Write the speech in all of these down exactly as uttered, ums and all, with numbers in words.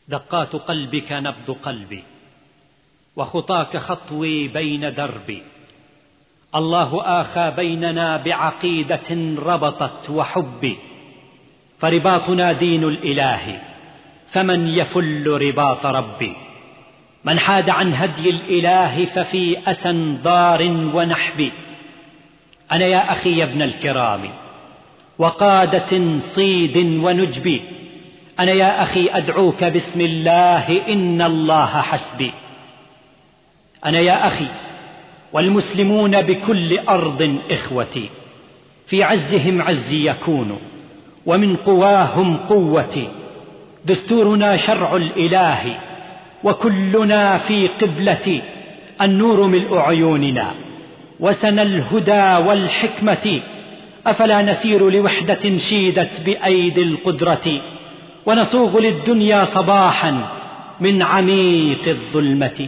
دقات قلبك نبض قلبي، وخطاك خطوي بين دربي. الله آخى بيننا بعقيدة ربطت وحب، فرباطنا دين الإله، فمن يفل رباط ربي؟ من حاد عن هدي الإله ففي أسى ضار ونحب. أنا يا أخي يا ابن الكرام وقادة صيد ونجب، أنا يا أخي أدعوك باسم الله إن الله حسبي. أنا يا أخي والمسلمون بكل أرض إخوتي، في عزهم عزي يكون ومن قواهم قوتي. دستورنا شرع الإله وكلنا في قبلتي، النور ملء عيوننا وسن الهدى والحكمة. أفلا نسير لوحدة شيدت بأيدي القدرة، ونصوغ للدنيا صباحا من عميق الظلمة.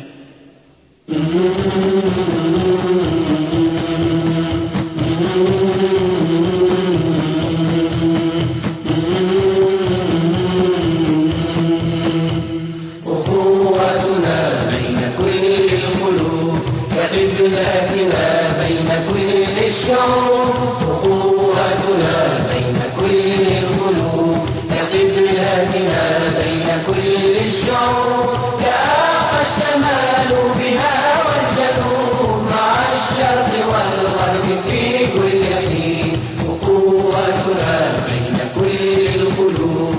أخوتنا بين كل القلوب كقبلتنا بين كل الشعوب. أخوتنا بين كل القلوب كقبلتنا بين كل الشعوب. تآخى الشمال بها والجنوب مع الشرق والغرب في كل حين. أخوتنا بين كل القلوب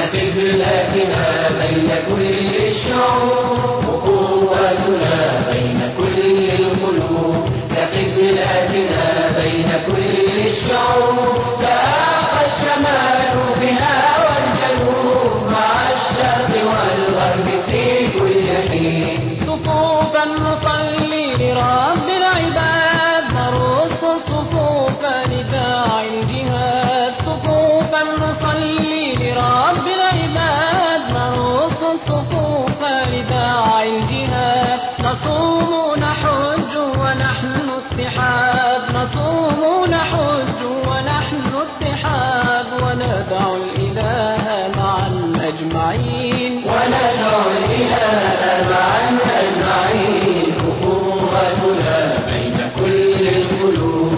كقبلتنا بين كل الشعوب. أخوتنا بين كل القلوب كقبلتنا بين كل الشعوب. تآخى الشمال بها والجنوب مع الشرق والغرب في كل حين. صفوفا نصلي لرب العباد، نرص الصفوف لداعي الجهاد. صفوفا نصلي لرب العباد، نرص الصفوف لداعي الجهاد. نصوم نحج ونحن اتحاد، نصوم نحج ونحن اتحاد. وندعو الإله معا أجمعين، وندعو الإله معا أجمعين. أخوتنا بين كل القلوب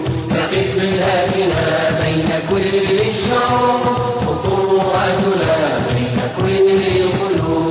كقبلتنا بين كل الشعوب. أخوتنا بين كل القلوب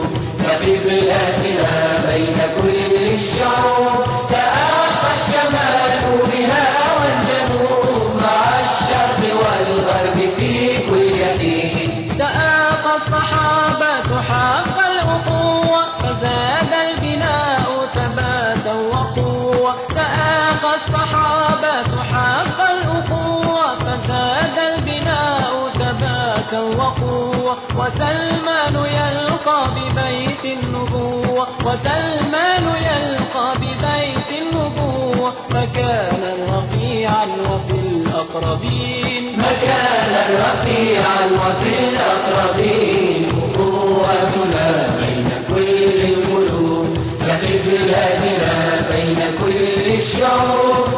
كقبلتنا بين كل الشعوب. تآخى الشمال بها والجنوب مع الشرق والغرب في كل حين. تآخى الصحابة حق الأخوة، فزاد البناء ثباتا وقوة. تآخى الصحابة حق الأخوة، فزاد البناء ثباتا وقوة. وسلمان يلقى ببيت النبوة، وسلمان يلقى ببيت النبوة. مكانا رفيعا وفي الأقربين، مكانا رفيعا وفي الأقربين. أخوتنا بين كل القلوب كقبلتنا بين كل الشعوب.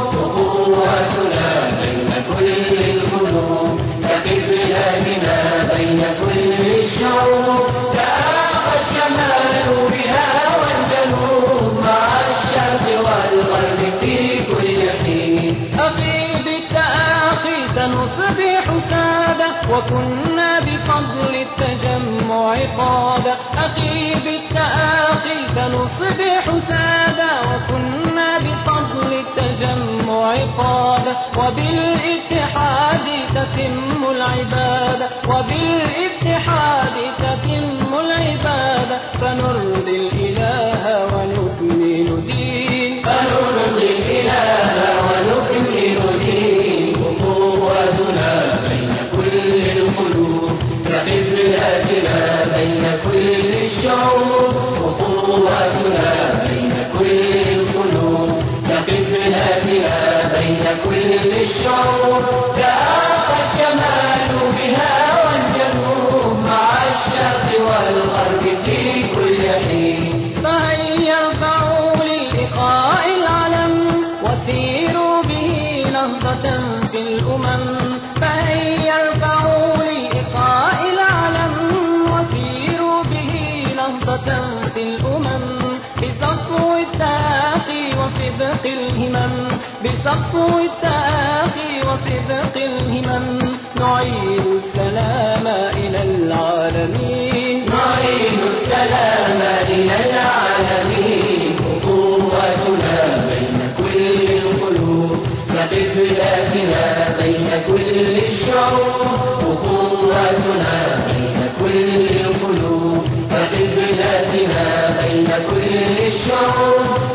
أخوتنا بين كل القلوب كقبلتنا بين كل الشعوب. تآخى الشمال بها والجنوب مع الشرق والغرب في كل حين. أخي بالتآخي سنصبح سادة، وكنا بفضل التجمع قادة. أخي بالتآخي سنصبح سادة، وكنا بفضل التجمع قادة. وبالاتحاد تتم العبادة، وبالاتحاد تتم العبادة. فنرضي الإله ونكمل دين، فنرضي الإله ونكمل دين. أخوتنا بين كل القلوب كقبلتنا بين كل الشعوب. أخوتنا بين كل القلوب كقبلتنا بين كل الشعوب. تآخى الشمال بها والجنوب مع نهضة في الأمم بصفو التآخي وصدق الهمم بصفو التآخي وصدق الهمم نعيد السلام إلى العالمين نعيد السلام إلى العالمين أخوتنا بين كل القلوب كقبلاتنا بين كل الشعوب أخوتنا بين كل القلوب كقبلاتنا بين كل الشعوب